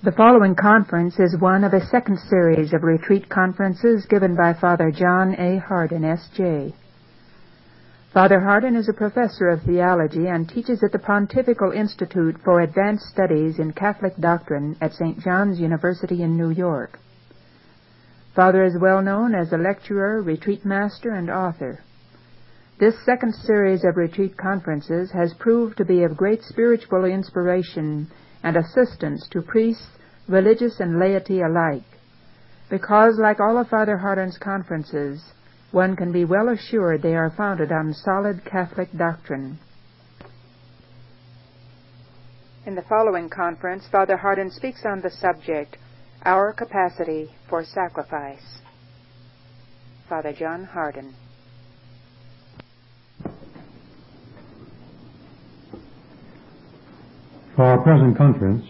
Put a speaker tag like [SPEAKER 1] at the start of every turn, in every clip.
[SPEAKER 1] The following conference is one of a second series of retreat conferences given by Father John A. Hardin, S.J. Father Hardin is a professor of theology and teaches at the Pontifical Institute for Advanced Studies in Catholic Doctrine at St. John's University in New York. Father is well known as a lecturer, retreat master, and author. This second series of retreat conferences has proved to be of great spiritual inspiration and assistance to priests, religious, and laity alike, because, like all of Father Hardin's conferences, one can be well assured they are founded on solid Catholic doctrine. In the following conference, Father Hardin speaks on the subject, Our Capacity for Sacrifice. Father John Hardin.
[SPEAKER 2] For our present conference,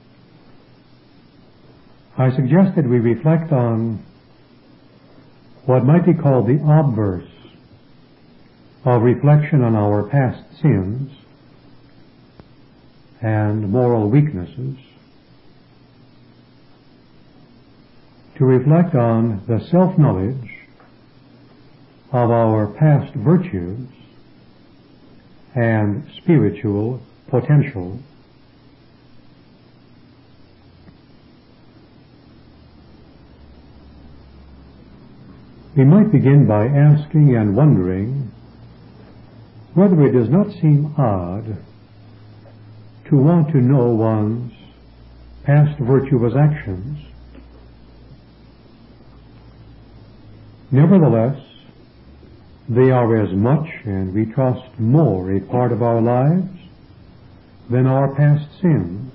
[SPEAKER 2] I suggested we reflect on what might be called the obverse of reflection on our past sins and moral weaknesses, to reflect on the self-knowledge of our past virtues and spiritual potential. We might begin by asking and wondering whether it does not seem odd to want to know one's past virtuous actions. Nevertheless, they are as much, and we trust more, a part of our lives than our past sins.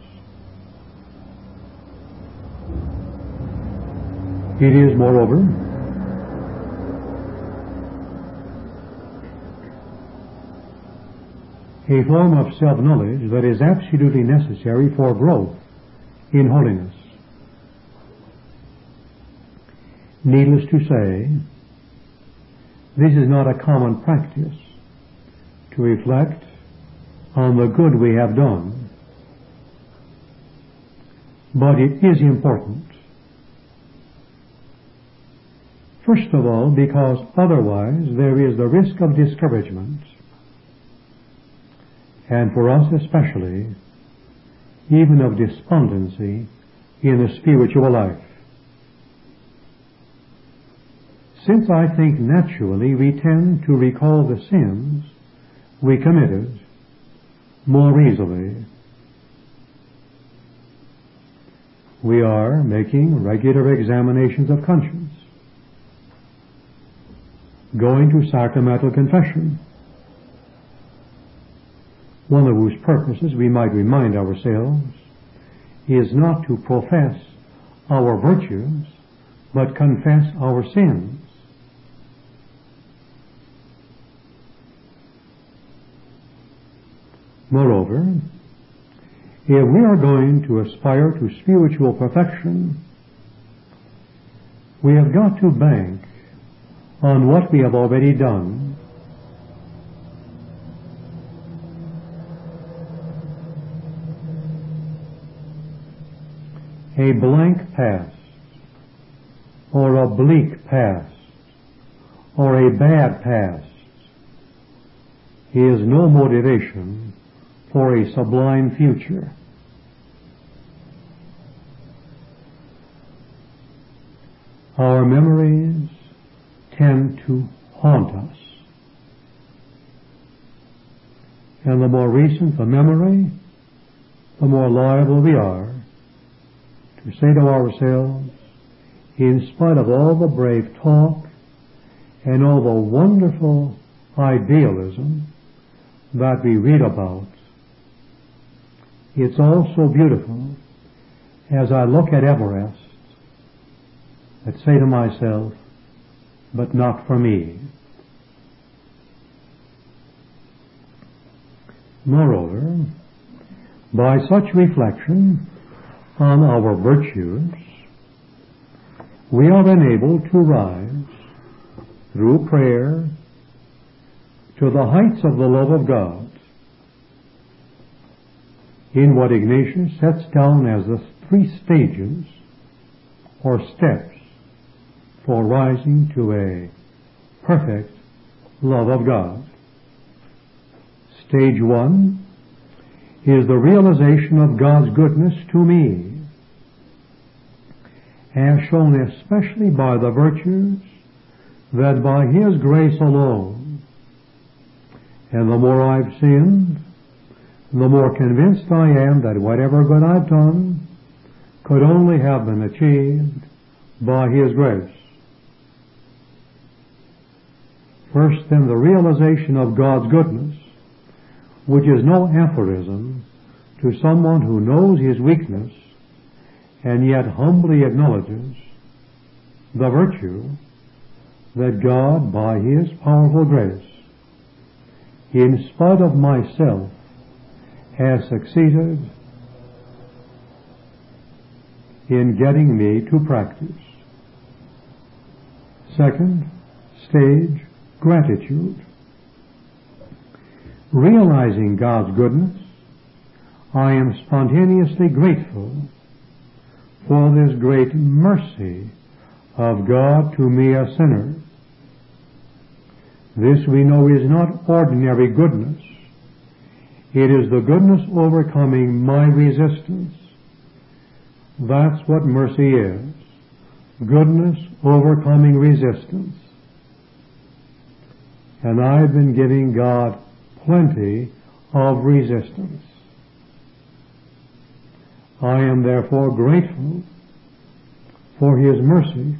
[SPEAKER 2] It is, moreover, a form of self-knowledge that is absolutely necessary for growth in holiness. Needless to say, this is not a common practice to reflect on the good we have done, but it is important. First of all, because otherwise there is the risk of discouragement, and for us especially, even of despondency in the spiritual life. Since I think naturally we tend to recall the sins we committed more easily. We are making regular examinations of conscience, going to sacramental confession, one of whose purposes, we might remind ourselves, is not to profess our virtues, but confess our sins. Moreover, if we are going to aspire to spiritual perfection, we have got to bank on what we have already done. A blank past, or a bleak past, or a bad past is no motivation for a sublime future. Our memories tend to haunt us. And the more recent the memory, the more liable we are to say to ourselves, in spite of all the brave talk and all the wonderful idealism that we read about, it's all so beautiful as I look at Everest that say to myself, but not for me. Moreover, by such reflection on our virtues, we are enabled to rise through prayer to the heights of the love of God in what Ignatius sets down as the three stages or steps for rising to a perfect love of God. Stage one is the realization of God's goodness to me, as shown especially by the virtues that by His grace alone, and the more I've sinned, the more convinced I am that whatever good I've done could only have been achieved by His grace. First, then, the realization of God's goodness, which is no aphorism to someone who knows his weakness and yet humbly acknowledges the virtue that God, by His powerful grace, in spite of myself, has succeeded in getting me to practice. Second stage, gratitude. Realizing God's goodness, I am spontaneously grateful for this great mercy of God to me, a sinner. This we know is not ordinary goodness. It is the goodness overcoming my resistance. That's what mercy is. Goodness overcoming resistance. And I've been giving God plenty of resistance. I am therefore grateful for His mercy.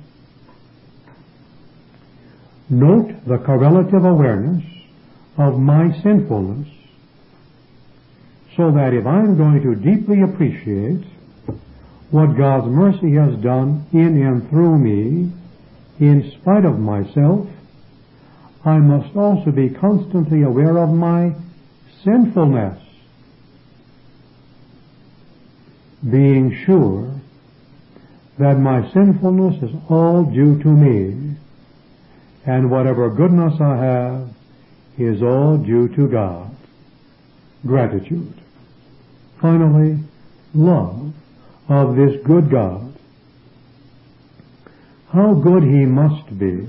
[SPEAKER 2] Note the correlative awareness of my sinfulness, so that if I'm going to deeply appreciate what God's mercy has done in and through me, in spite of myself, I must also be constantly aware of my sinfulness, being sure that my sinfulness is all due to me, and whatever goodness I have is all due to God. Gratitude. Finally, love of this good God. How good He must be,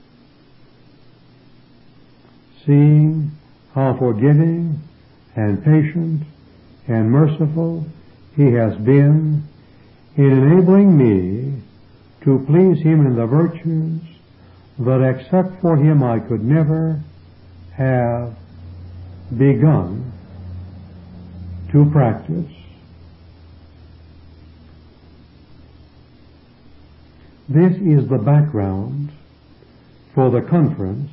[SPEAKER 2] seeing how forgiving and patient and merciful He has been in enabling me to please Him in the virtues that except for Him I could never have begun to practice. This is the background for the conference,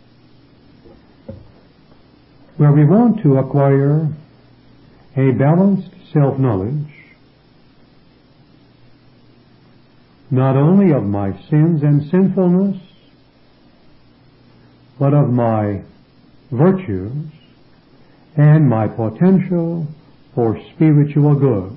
[SPEAKER 2] where we want to acquire a balanced self-knowledge, not only of my sins and sinfulness, but of my virtues and my potential for spiritual good.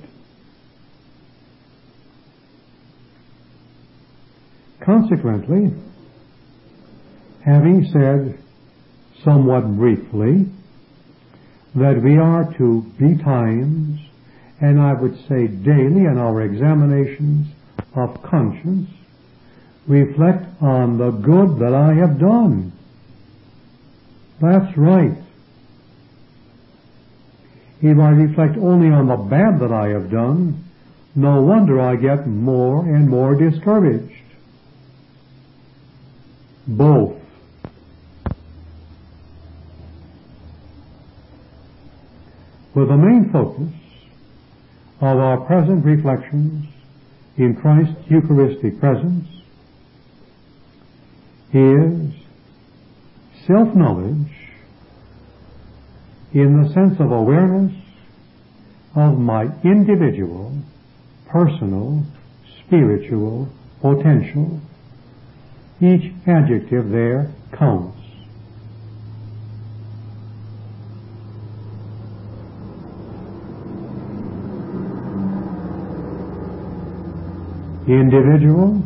[SPEAKER 2] Consequently, having said somewhat briefly that we are to betimes, and I would say daily, in our examinations of conscience, reflect on the good that I have done. That's right. If I reflect only on the bad that I have done, no wonder I get more and more discouraged. Both. With the main focus of our present reflections in Christ's Eucharistic presence is self-knowledge in the sense of awareness of my individual, personal, spiritual potential. Each adjective there counts. Individual,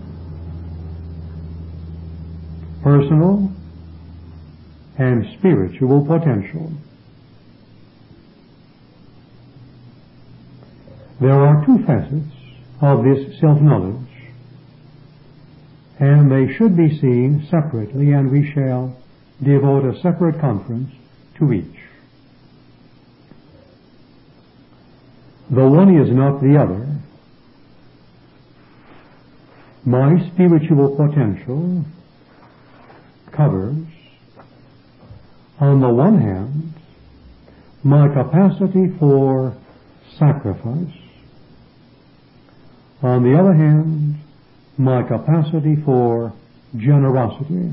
[SPEAKER 2] personal, and spiritual potential. There are two facets of this self-knowledge, and they should be seen separately, and we shall devote a separate conference to each. The one is not the other. My spiritual potential covers, on the one hand, my capacity for sacrifice. On the other hand, my capacity for generosity.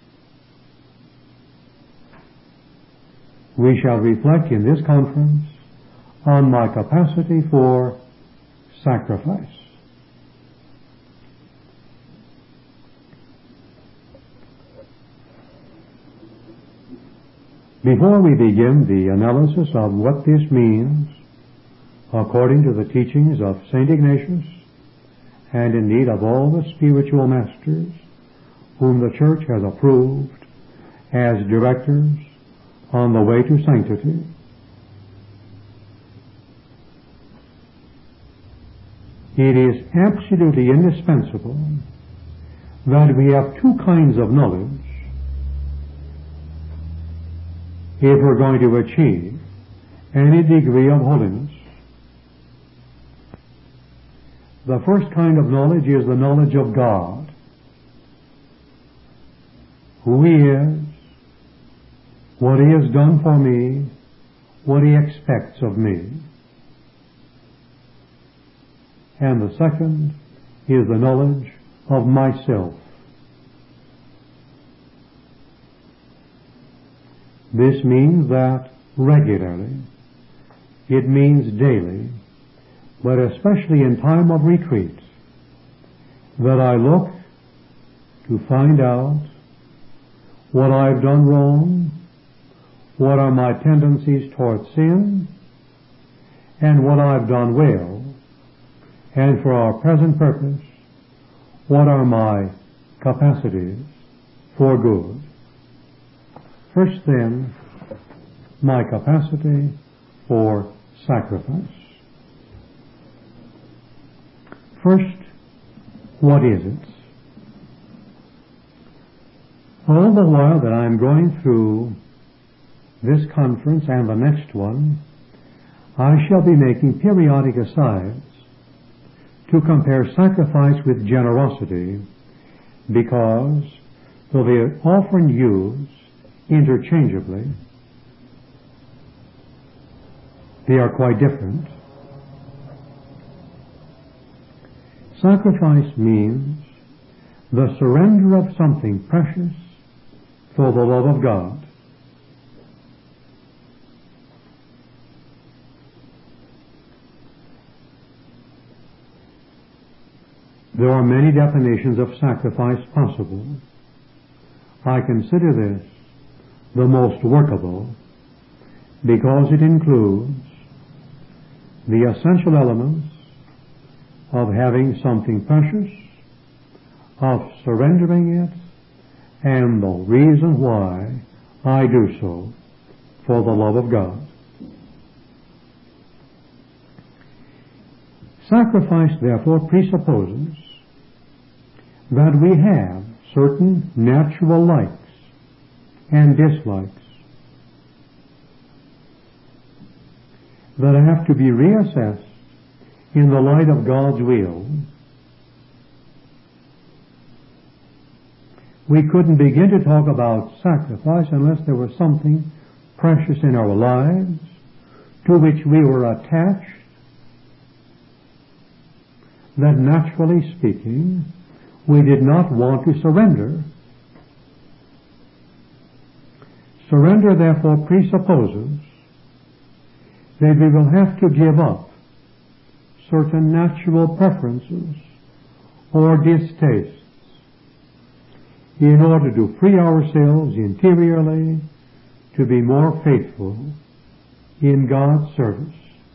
[SPEAKER 2] We shall reflect in this conference on my capacity for sacrifice. Before we begin the analysis of what this means, according to the teachings of St. Ignatius, and indeed of all the spiritual masters whom the Church has approved as directors on the way to sanctity, it is absolutely indispensable that we have two kinds of knowledge if we're going to achieve any degree of holiness. The first kind of knowledge is the knowledge of God, who He is, what He has done for me, what He expects of me. And the second is the knowledge of myself. This means that regularly, it means daily, but especially in time of retreat, that I look to find out what I've done wrong, what are my tendencies toward sin, and what I've done well, and for our present purpose, what are my capacities for good. First then, my capacity for sacrifice. First, what is it? All the while that I'm going through this conference and the next one, I shall be making periodic asides to compare sacrifice with generosity, because though they are often used interchangeably, they are quite different. Sacrifice means the surrender of something precious for the love of God. There are many definitions of sacrifice possible. I consider this the most workable because it includes the essential elements of having something precious, of surrendering it, and the reason why I do so, for the love of God. Sacrifice, therefore, presupposes that we have certain natural likes and dislikes that have to be reassessed in the light of God's will. We couldn't begin to talk about sacrifice unless there was something precious in our lives to which we were attached, that naturally speaking we did not want to surrender. Surrender, therefore, presupposes that we will have to give up certain natural preferences or distastes in order to free ourselves interiorly to be more faithful in God's service.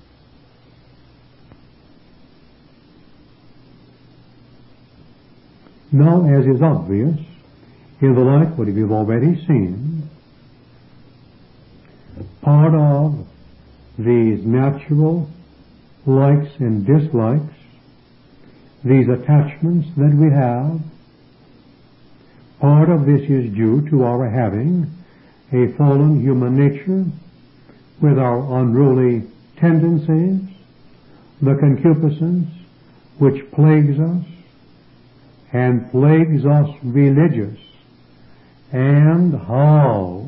[SPEAKER 2] Now, as is obvious, in the light what we've already seen, part of these natural likes and dislikes these attachments that we have, part of this is due to our having a fallen human nature with our unruly tendencies, the concupiscence which plagues us and plagues us religious. And how?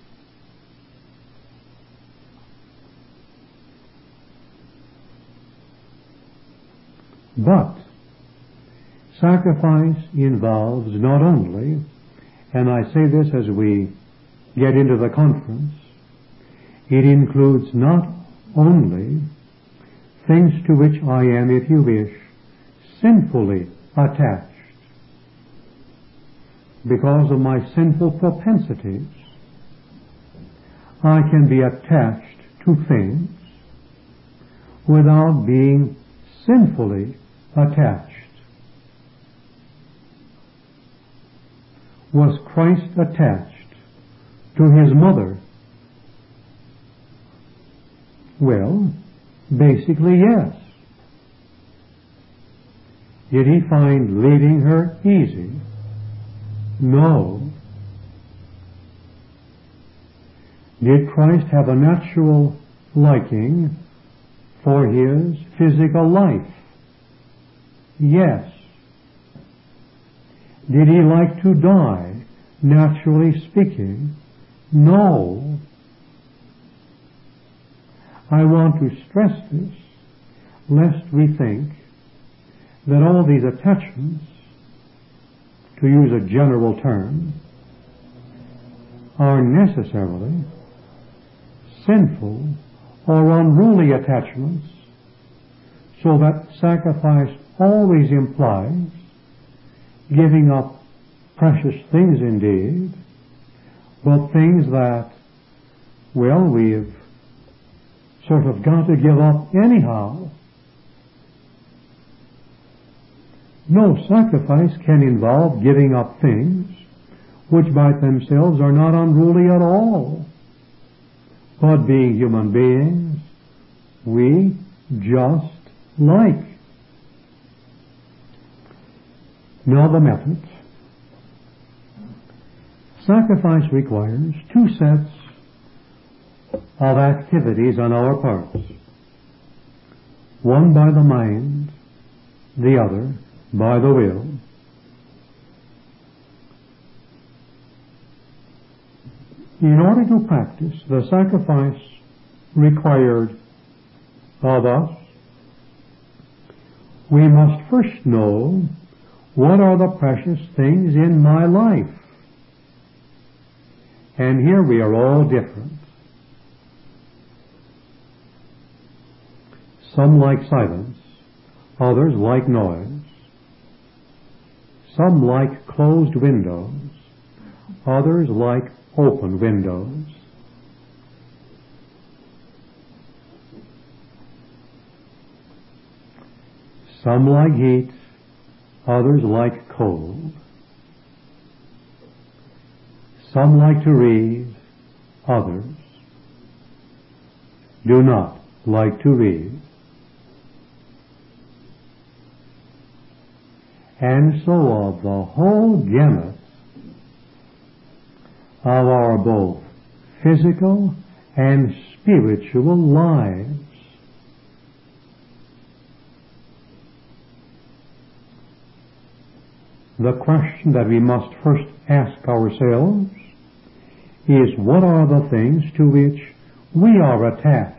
[SPEAKER 2] But sacrifice involves not only, and I say this as we get into the conference, it includes not only things to which I am, if you wish, sinfully attached because of my sinful propensities. I can be attached to things without being sinfully attached. Was Christ attached to his mother? Well, basically yes. Did he find leaving her easy? No. Did Christ have a natural liking for his physical life? Yes. Did he like to die, naturally speaking? No. I want to stress this, lest we think that all these attachments, to use a general term, are necessarily sinful or unruly attachments, so that sacrifice always implies giving up precious things indeed, but things that, well, we've sort of got to give up anyhow. No, sacrifice can involve giving up things which by themselves are not unruly at all. But being human beings, we just like. Now the method. Sacrifice requires two sets of activities on our parts. One by the mind, the other by the will. In order to practice the sacrifice required of us, we must first know what are the precious things in my life. And here we are all different. Some like silence, others like noise. Some like closed windows, others like open windows. Some like heat, others like cold. Some like to read, others do not like to read. And so of the whole gamut of our both physical and spiritual lives. The question that we must first ask ourselves is, what are the things to which we are attached?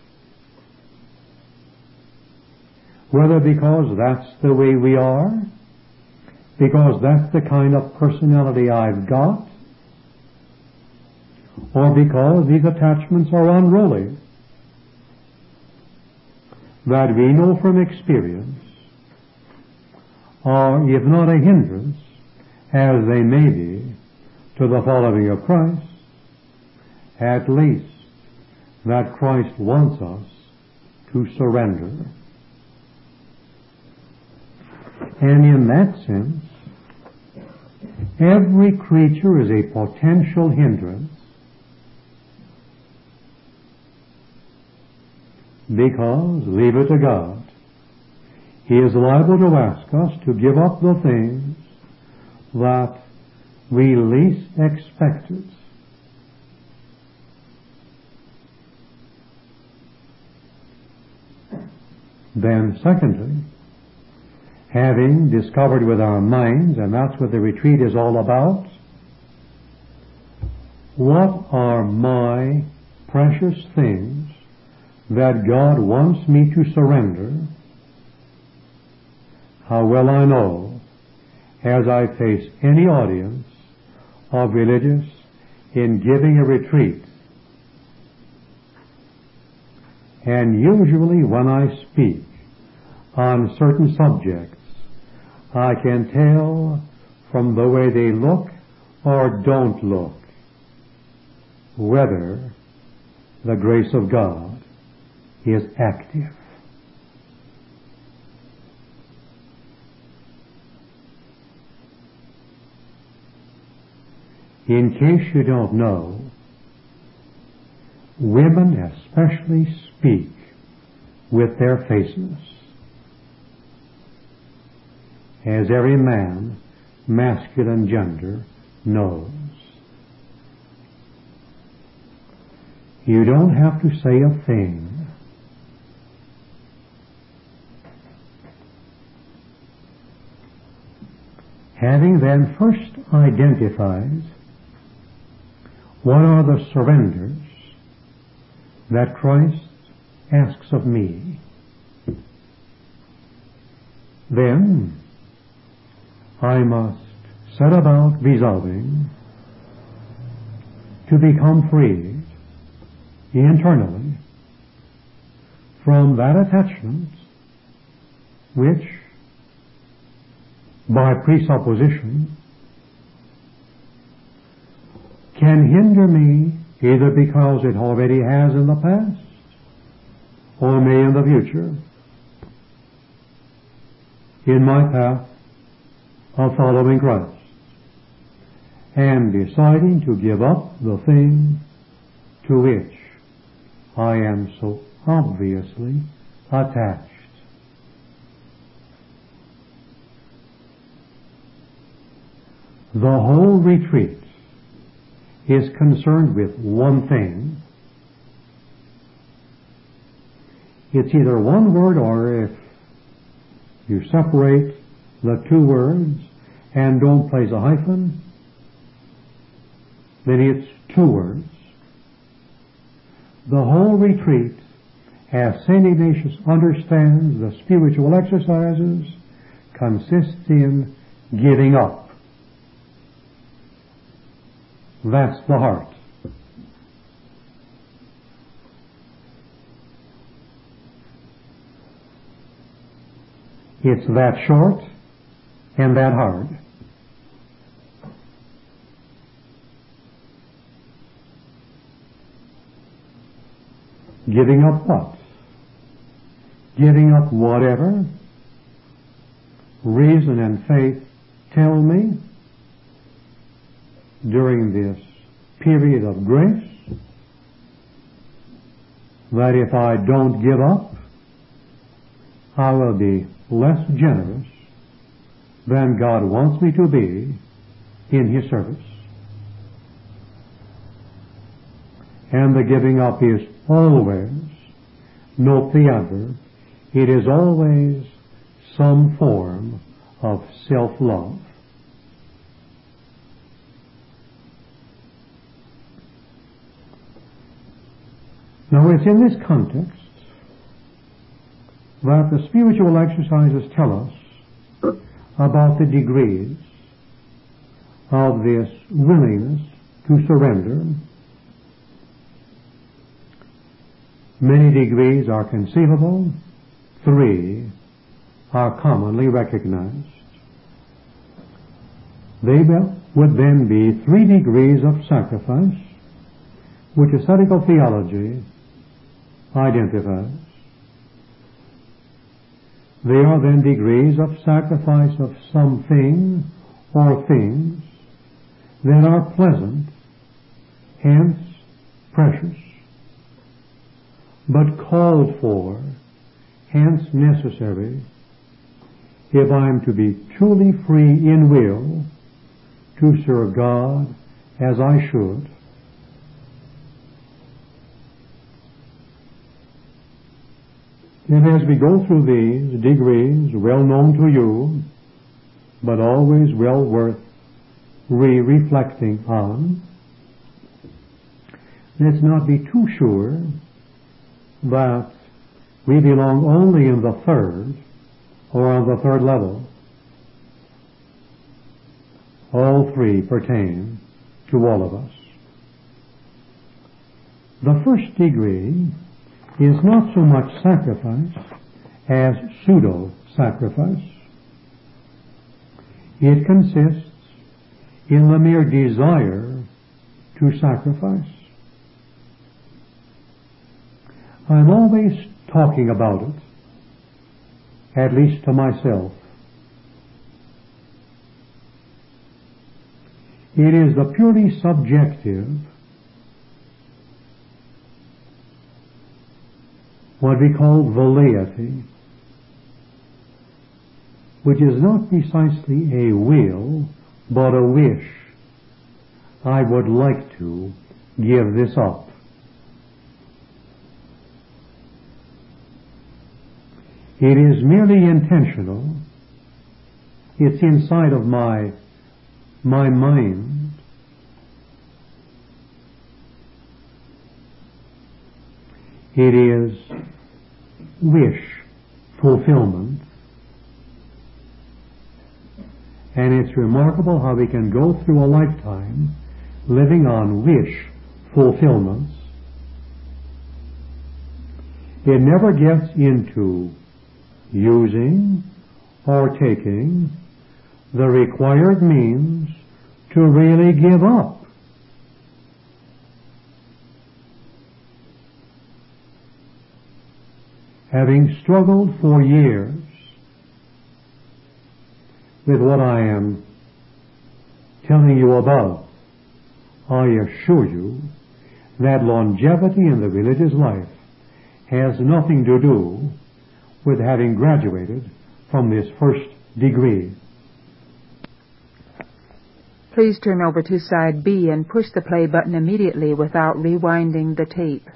[SPEAKER 2] Whether because that's the way we are, because that's the kind of personality I've got, or because these attachments are unruly, that we know from experience are, if not a hindrance, as they may be, to the following of Christ, at least that Christ wants us to surrender. And in that sense, every creature is a potential hindrance, because, leave it to God, He is liable to ask us to give up the things that we least expected. Then, secondly, having discovered with our minds, and that's what the retreat is all about, what are my precious things that God wants me to surrender? How well I know, as I face any audience of religious in giving a retreat, and usually when I speak on certain subjects, I can tell from the way they look or don't look whether the grace of God is active. In case you don't know, women especially speak with their faces, as every man, masculine gender, knows. You don't have to say a thing. Having then first identified what are the surrenders that Christ asks of me, then I must set about resolving to become freed internally from that attachment which, by presupposition, can hinder me either because it already has in the past or may in the future in my path of following Christ and deciding to give up the thing to which I am so obviously attached. The whole retreat is concerned with one thing. It's either one word, or if you separate the two words and don't place a hyphen, then it's two words. The whole retreat, as St. Ignatius understands the spiritual exercises, consists in giving up. That's the heart. It's that short and that hard. Giving up what? Giving up whatever reason and faith tell me during this period of grace that if I don't give up, I will be less generous than God wants me to be in His service. And the giving up is always, note the adverb, it is always some form of self-love. Now it's in this context that the spiritual exercises tell us about the degrees of this willingness to surrender. Many degrees are conceivable, 3 are commonly recognized. They would then be 3 degrees of sacrifice, which ascetical theology identifies. They are then degrees of sacrifice of something or things that are pleasant, hence precious, but called for, hence necessary, if I'm to be truly free in will to serve God as I should. And as we go through these degrees, well known to you, but always well worth reflecting on, let's not be too sure that we belong only in the third or on the third level. All three pertain to all of us. The first degree is not so much sacrifice as pseudo-sacrifice. It consists in the mere desire to sacrifice. I'm always talking about it, at least to myself. It is the purely subjective, what we call velleity, which is not precisely a will, but a wish. I would like to give this up. It is merely intentional. It's inside of my mind. It is wish fulfillment. And it's remarkable how we can go through a lifetime living on wish fulfillments. It never gets into using or taking the required means to really give up. Having struggled for years with what I am telling you about, I assure you that longevity in the religious life has nothing to do with having graduated from this first degree.
[SPEAKER 1] Please turn over to side B and push the play button immediately without rewinding the tape.